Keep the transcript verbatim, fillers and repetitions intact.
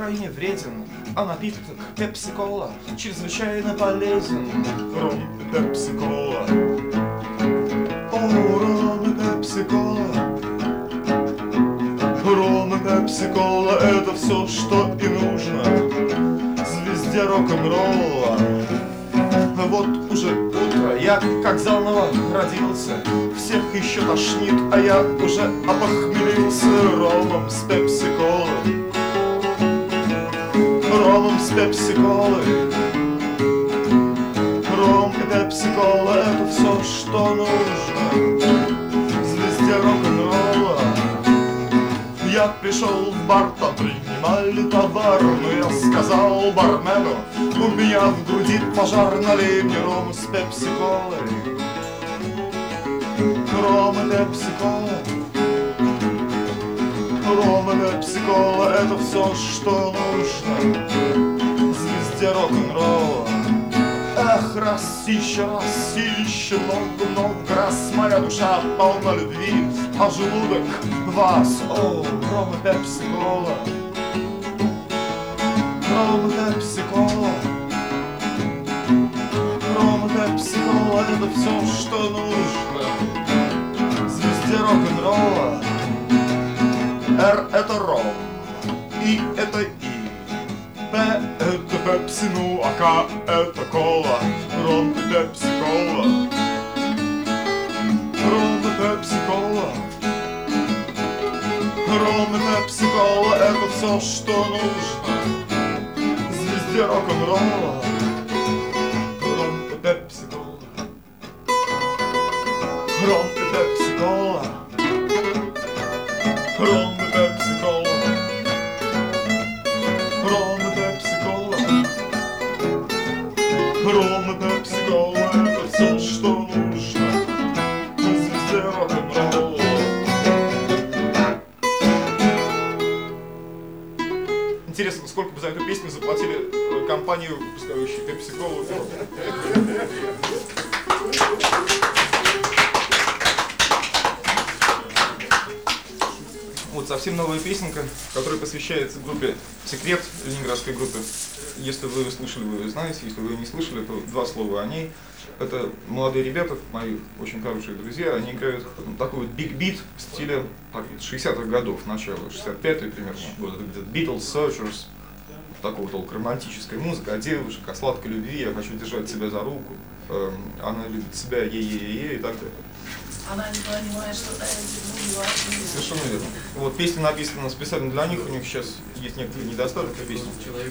крайне вреден, а напиток пепси-кола чрезвычайно полезен. Ром и пепси-кола. О, ром и пепси-кола. Ром и пепси-кола — это все, что и нужно звезде рок-н-ролла. Вот уже утро, я как заново родился. Всех еще тошнит, а я уже опохмелился. Ромом с пепси-колой, ромом с пепси-колой. Ром и пепси-кола — это все, что нужно звезде рок-н-ролла. Я пришел в бар, там принимали товар, но я сказал бармену: у меня в груди пожар, налей мне ром с пепси-колой. Ром и пепси-кола. Ром и пепси-кола — это все, что нужно звезде рок-н-ролла. Эх, раз, еще раз, еще много-много раз моя душа полна любви, а желудок вас. О, ром и пепси-кола. Ром и пепси-кола. Ром и пепси-кола — это все, что нужно звезде рок-н-ролла. Р — это ром, И — это И, П — это пепси, ну а К — это кола. Ром и пепси-кола. Ром и пепси-кола. Ром и пепси-кола — это все, что нужно звезде рок-н-ролла. Ром и пепси-кола. Ром и пепси-кола. Ром и пепси-кола. Ром и пепси-кола. Ром и пепси-кола — это все, что нужно звезде рок-н-ролла. Интересно, сколько бы за эту песню заплатили компанию, выпускающую пепси-колу? Вот совсем новая песенка, которая посвящается группе «Секрет», ленинградской группе. Если вы ее слышали, вы ее знаете. Если вы ее не слышали, то два слова о ней. Это молодые ребята, мои очень хорошие друзья. Они играют такой вот биг-бит в стиле шестидесятых годов, начало шестьдесят пятый примерно год. Это где-то Beatles, Searchers, такого толка романтическая музыка о девушек, о сладкой любви. Я хочу держать себя за руку. Она любит себя, е-е-е-е и так далее. Она не понимает, что это не Совершенно верно. Вот песня написана специально для них, у них сейчас есть некоторые недостатки песни.